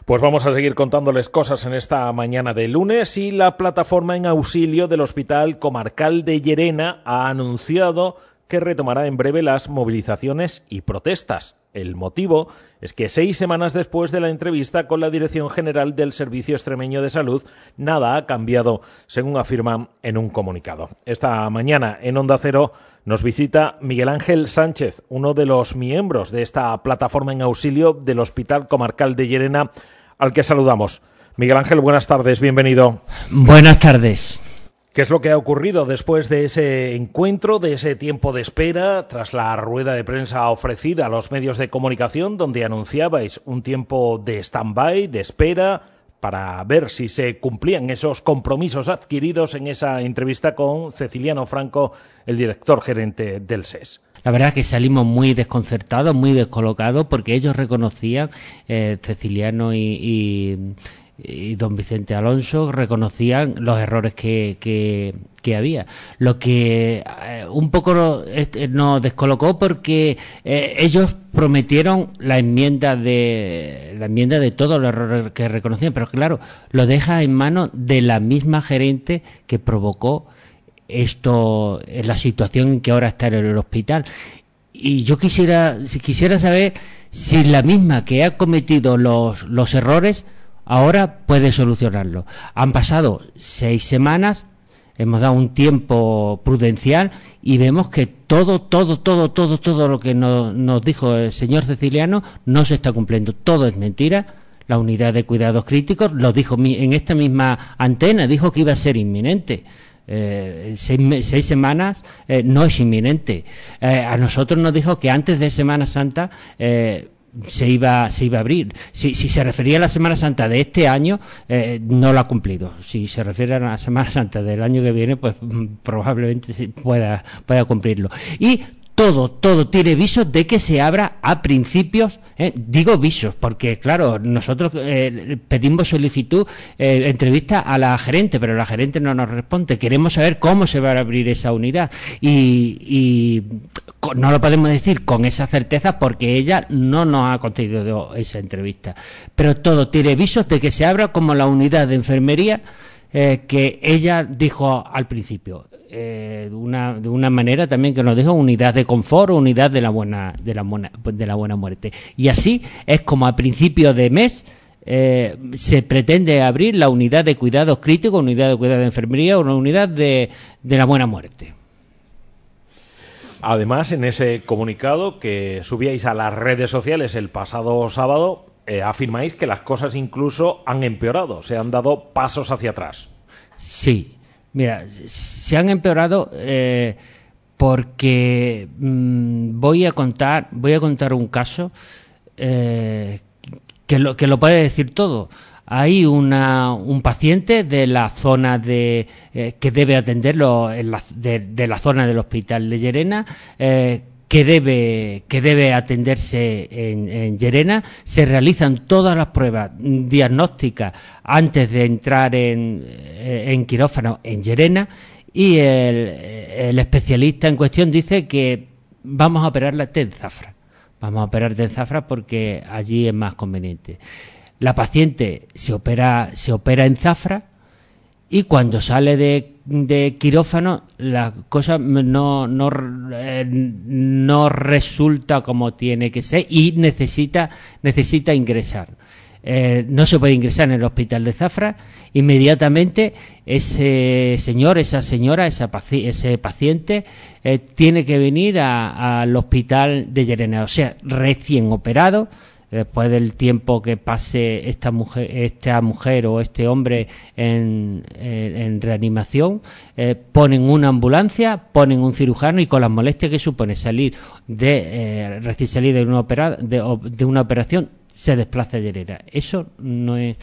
Pues vamos a seguir contándoles cosas en esta mañana de lunes y la plataforma en auxilio del Hospital Comarcal de Llerena ha anunciado que retomará en breve las movilizaciones y protestas. El motivo es que 6 semanas después de la entrevista con la Dirección General del Servicio Extremeño de Salud, nada ha cambiado, según afirman en un comunicado. Esta mañana en Onda Cero nos visita Miguel Ángel Sánchez, uno de los miembros de esta plataforma en auxilio del Hospital Comarcal de Llerena, al que saludamos. Miguel Ángel, buenas tardes, bienvenido. Buenas tardes. ¿Qué es lo que ha ocurrido después de ese encuentro, de ese tiempo de espera, tras la rueda de prensa ofrecida a los medios de comunicación, donde anunciabais un tiempo de stand-by, de espera, para ver si se cumplían esos compromisos adquiridos en esa entrevista con Ceciliano Franco, el director gerente del SES? La verdad es que salimos muy desconcertados, muy descolocados, porque ellos reconocían, Ceciliano y don Vicente Alonso reconocían los errores que había. Lo que un poco nos descolocó porque ellos prometieron la enmienda de todos los errores que reconocían, pero claro, lo deja en manos de la misma gerente que provocó esto, la situación en que ahora está en el hospital. Y yo quisiera saber si la misma que ha cometido los errores ahora puede solucionarlo. Han pasado 6 semanas, hemos dado un tiempo prudencial y vemos que todo lo que nos dijo el señor Ceciliano no se está cumpliendo. Todo es mentira. La unidad de cuidados críticos lo dijo en esta misma antena, dijo que iba a ser inminente. 6 semanas no es inminente. A nosotros nos dijo que antes de Semana Santa se iba a abrir. Si se refería a la Semana Santa de este año, no lo ha cumplido. Si se refiere a la Semana Santa del año que viene, pues probablemente pueda cumplirlo. Y todo tiene visos de que se abra a principios, digo visos, porque claro, nosotros pedimos solicitud, entrevista a la gerente, pero la gerente no nos responde. Queremos saber cómo se va a abrir esa unidad y no lo podemos decir con esa certeza porque ella no nos ha concedido esa entrevista. Pero todo tiene visos de que se abra como la unidad de enfermería que ella dijo al principio. De una manera también que nos dijo unidad de confort o unidad de la buena muerte. Y así es como a principio de mes se pretende abrir la unidad de cuidados críticos, unidad de cuidados de enfermería o una unidad de la buena muerte. Además, en ese comunicado que subíais a las redes sociales el pasado sábado, afirmáis que las cosas incluso han empeorado, se han dado pasos hacia atrás. Sí. Mira, se han empeorado porque voy a contar un caso que lo puede decir todo. Hay un paciente de la zona que debe atenderlo de la zona del hospital de Llerena, que debe atenderse en Llerena. Se realizan todas las pruebas diagnósticas antes de entrar en quirófano en Llerena y el especialista en cuestión dice que vamos a operarla en Zafra. Vamos a operarte en Zafra porque allí es más conveniente. La paciente se opera en Zafra y cuando sale de quirófano la cosa no resulta como tiene que ser y necesita ingresar. No se puede ingresar en el hospital de Zafra. Inmediatamente ese señor, esa señora, ese paciente tiene que venir al hospital de Llerena, o sea, recién operado. Después del tiempo que pase esta mujer o este hombre en reanimación, ponen una ambulancia, ponen un cirujano y con las molestias que supone recién salir de una operación, se desplaza a Llerena. Eso no es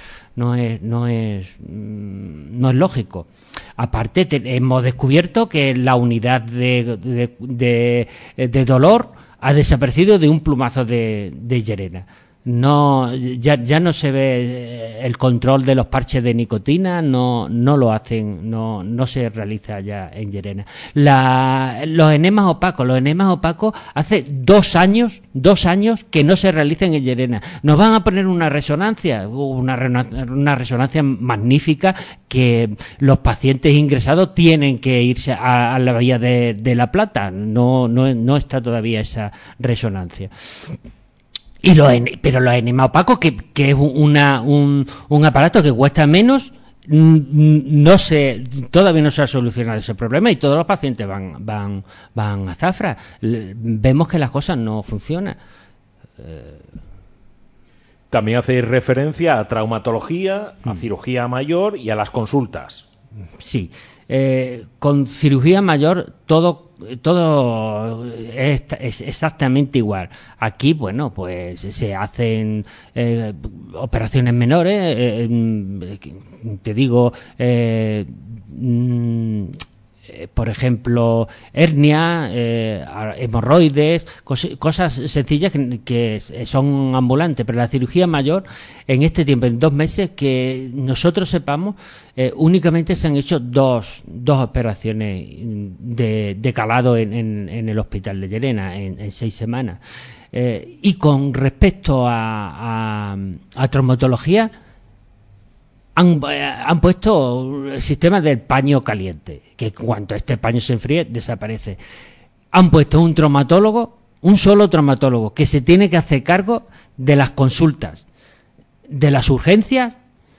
Aparte, hemos descubierto que la unidad de dolor ha desaparecido de un plumazo de Llerena. ya no se ve el control de los parches de nicotina, no lo hacen, no se realiza ya en Llerena. Los enemas opacos hace 2 años que no se realizan en Llerena. Nos van a poner una resonancia magnífica, que los pacientes ingresados tienen que irse a la Bahía de La Plata. No está todavía esa resonancia. Pero los enemas opacos, que es un aparato que cuesta menos, todavía no se ha solucionado ese problema, y todos los pacientes van a Zafra. Vemos que las cosas no funcionan. También hacéis referencia a traumatología, a cirugía mayor y a las consultas. Sí, con cirugía mayor todo es exactamente igual. Aquí, bueno, pues se hacen operaciones menores, te digo, por ejemplo, hernia, hemorroides, cosas sencillas que son ambulantes, pero la cirugía mayor, en este tiempo, en 2 meses, que nosotros sepamos, únicamente se han hecho dos operaciones de calado en el hospital de Llerena en 6 semanas. Y con respecto a traumatología, han puesto el sistema del paño caliente, que cuando este paño se enfríe desaparece. Han puesto un solo traumatólogo, que se tiene que hacer cargo de las consultas, de las urgencias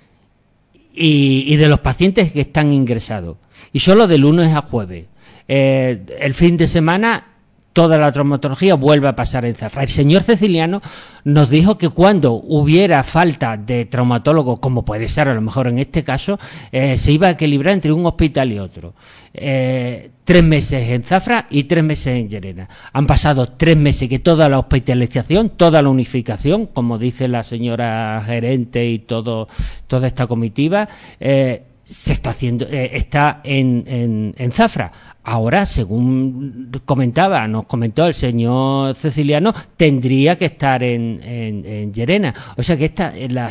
y de los pacientes que están ingresados. Y solo de lunes a jueves. El fin de semana toda la traumatología vuelve a pasar en Zafra. El señor Ceciliano nos dijo que cuando hubiera falta de traumatólogo, como puede ser a lo mejor en este caso, se iba a equilibrar entre un hospital y otro. 3 meses en Zafra y 3 meses en Llerena. Han pasado 3 meses que toda la hospitalización, toda la unificación, como dice la señora gerente y toda esta comitiva, se está haciendo, está en Zafra. Ahora, según nos comentó el señor Ceciliano, tendría que estar en Llerena. O sea que la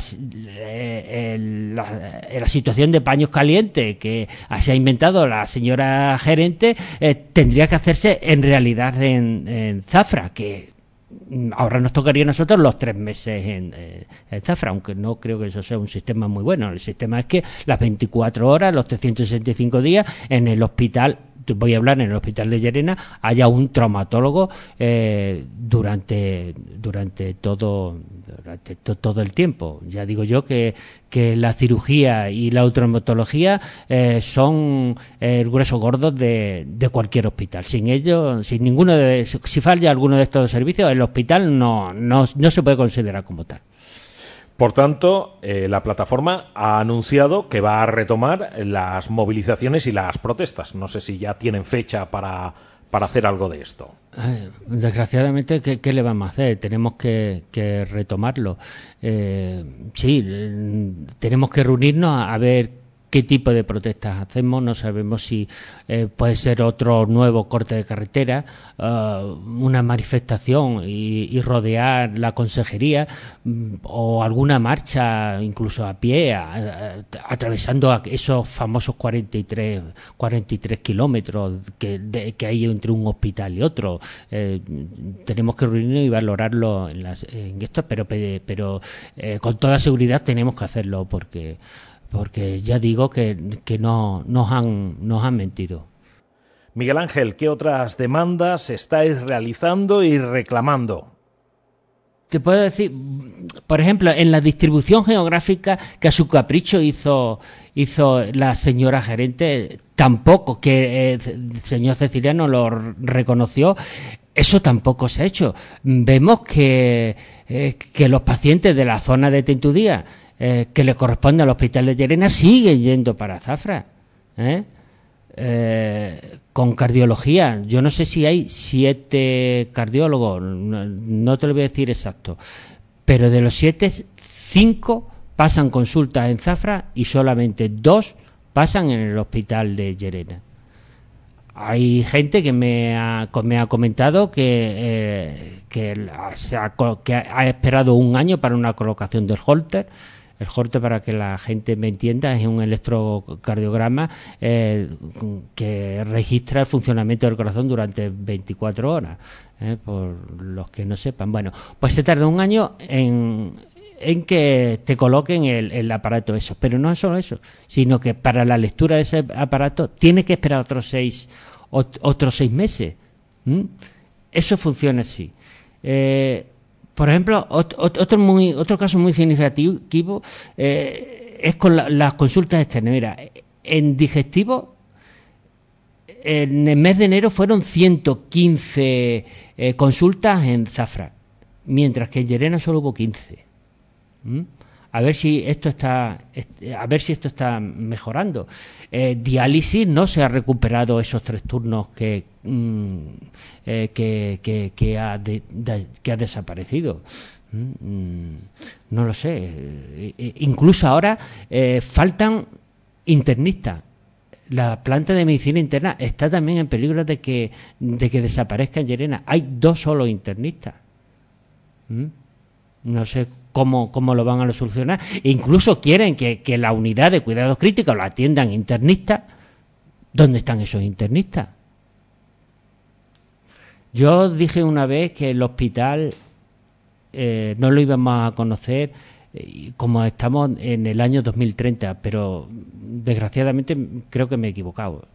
situación de paños calientes que se ha inventado la señora gerente tendría que hacerse en realidad en Zafra, que ahora nos tocaría a nosotros los 3 meses en Zafra, aunque no creo que eso sea un sistema muy bueno. El sistema es que las 24 horas, los 365 días, en el hospital, voy a hablar en el hospital de Llerena, haya un traumatólogo durante todo el tiempo. Ya digo yo que la cirugía y la traumatología son el grueso gordo de cualquier hospital. Sin ello, si falla alguno de estos servicios, el hospital no se puede considerar como tal. Por tanto, la plataforma ha anunciado que va a retomar las movilizaciones y las protestas. No sé si ya tienen fecha para hacer algo de esto. Desgraciadamente, ¿qué le vamos a hacer? Tenemos que retomarlo. Sí, tenemos que reunirnos a ver qué tipo de protestas hacemos. No sabemos si puede ser otro nuevo corte de carretera, una manifestación y rodear la consejería, o alguna marcha incluso a pie, atravesando esos famosos 43 kilómetros que hay entre un hospital y otro. Tenemos que reunirnos y valorarlo en esto, pero con toda seguridad tenemos que hacerlo, porque ya digo que nos han mentido. Miguel Ángel, ¿qué otras demandas estáis realizando y reclamando? Te puedo decir, por ejemplo, en la distribución geográfica que a su capricho hizo la señora gerente, tampoco, que el señor Ceciliano lo reconoció, eso tampoco se ha hecho. Vemos que los pacientes de la zona de Tentudía, que le corresponde al hospital de Llerena, siguen yendo para Zafra, con cardiología. Yo no sé si hay 7 cardiólogos, no te lo voy a decir exacto, pero de los 7, 5 pasan consultas en Zafra y solamente 2 pasan en el hospital de Llerena. Hay gente que me ha comentado que ha esperado un año para una colocación del Holter. El Holter, para que la gente me entienda, es un electrocardiograma que registra el funcionamiento del corazón durante 24 horas, por los que no sepan. Bueno, pues se tarda un año en que te coloquen el aparato eso. Pero no es solo eso, sino que para la lectura de ese aparato tienes que esperar otros 6 meses. Eso funciona así. Por ejemplo, otro caso muy significativo es con las consultas externas. Mira, en digestivo, en el mes de enero fueron 115 consultas en Zafra, mientras que en Llerena solo hubo 15. A ver si esto está mejorando. Diálisis no se ha recuperado esos 3 turnos que ha desaparecido. No lo sé. Incluso ahora faltan internistas. La planta de medicina interna está también en peligro de que desaparezca en Llerena. Hay 2 solo internistas. No sé cómo lo van a solucionar. Incluso quieren que la unidad de cuidados críticos la atiendan internistas. ¿Dónde están esos internistas? Yo dije una vez que el hospital no lo íbamos a conocer como estamos en el año 2030, pero desgraciadamente creo que me he equivocado.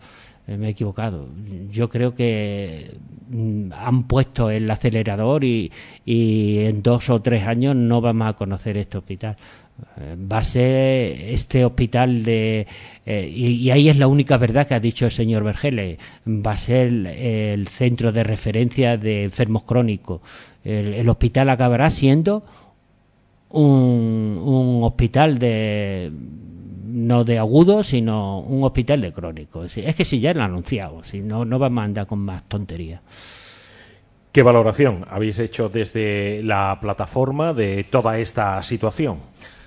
Yo creo que han puesto el acelerador y en 2 o 3 años no vamos a conocer este hospital. Va a ser este hospital y ahí es la única verdad que ha dicho el señor Vergeles, va a ser el centro de referencia de enfermos crónicos. El hospital acabará siendo un hospital no de agudo, sino un hospital de crónicos. Es que si ya lo han anunciado, si no vamos a andar con más tonterías. ¿Qué valoración habéis hecho desde la plataforma de toda esta situación?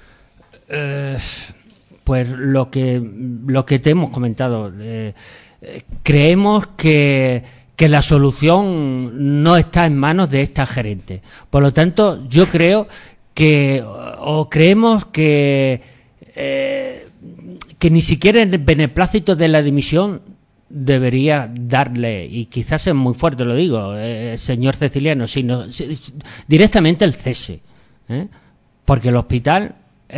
Pues lo que te hemos comentado. Creemos que la solución no está en manos de esta gerente. Por lo tanto, yo creo creemos que ni siquiera el beneplácito de la dimisión debería darle, y quizás es muy fuerte lo digo, señor Ceciliano, sino directamente el cese, porque el hospital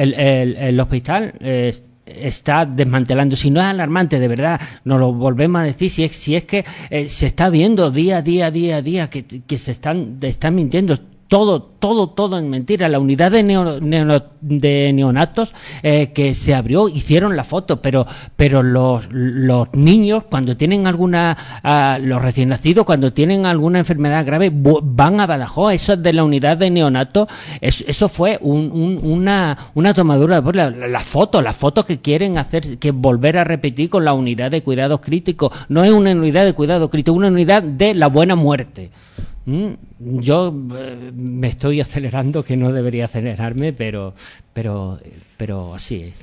está desmantelando. Si no es alarmante, de verdad, nos lo volvemos a decir, si es que se está viendo día a día que se están mintiendo. Todo en mentira. La unidad de neonatos que se abrió, hicieron la foto, pero los niños, cuando tienen los recién nacidos, cuando tienen alguna enfermedad grave, van a Badajoz. Eso de la unidad de neonatos, eso fue una tomadura de pelo. La foto que quieren hacer, que volver a repetir con la unidad de cuidados críticos. No es una unidad de cuidados críticos, es una unidad de la buena muerte. Yo me estoy acelerando, que no debería acelerarme, pero así es.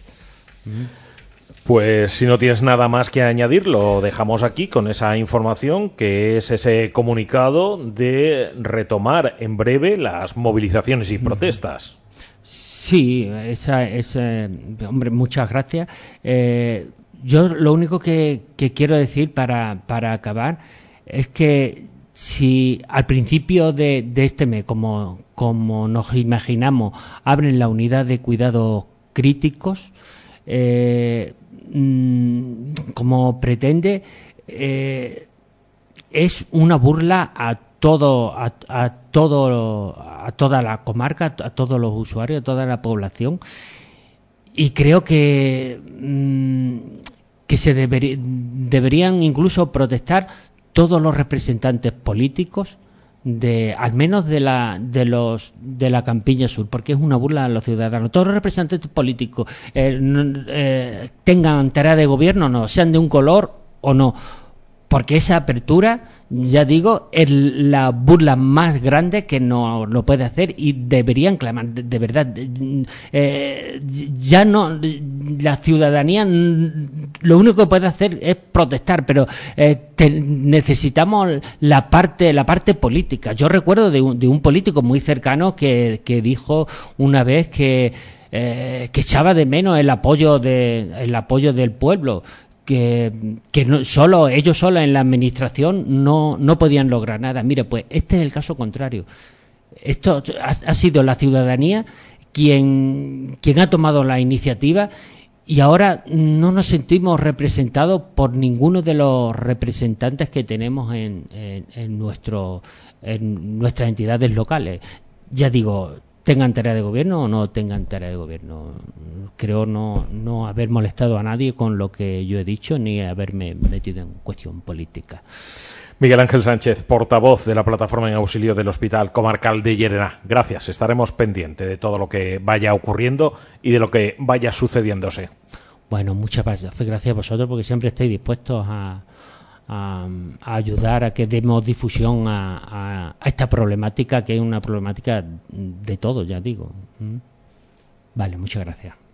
Pues si no tienes nada más que añadir, lo dejamos aquí con esa información, que es ese comunicado de retomar en breve las movilizaciones y protestas. Sí, hombre, muchas gracias. Yo lo único que quiero decir para acabar es que si al principio de este mes, como nos imaginamos, abren la unidad de cuidados críticos, como pretende, es una burla a toda la comarca, a todos los usuarios, a toda la población, y creo que se deberían incluso protestar todos los representantes políticos al menos de la Campiña Sur, porque es una burla a los ciudadanos. Todos los representantes políticos, tengan tarea de gobierno o no, sean de un color o no, porque esa apertura, ya digo, es la burla más grande que no lo puede hacer, y deberían clamar, de verdad. Ya no, la ciudadanía lo único que puede hacer es protestar, pero necesitamos la parte política. Yo recuerdo de un político muy cercano que dijo una vez que echaba de menos el apoyo del pueblo, que no, ellos solos en la administración no podían lograr nada. Mire, pues este es el caso contrario. Esto ha sido la ciudadanía quien ha tomado la iniciativa, y ahora no nos sentimos representados por ninguno de los representantes que tenemos en nuestras entidades locales. Ya digo, tengan tarea de gobierno o no tengan tarea de gobierno. Creo no haber molestado a nadie con lo que yo he dicho, ni haberme metido en cuestión política. Miguel Ángel Sánchez, portavoz de la plataforma en auxilio del Hospital Comarcal de Llerena. Gracias, estaremos pendientes de todo lo que vaya ocurriendo y de lo que vaya sucediéndose. Bueno, muchas gracias a vosotros, porque siempre estáis dispuestos a ayudar a que demos difusión a esta problemática, que es una problemática de todo, ya digo. Vale, muchas gracias.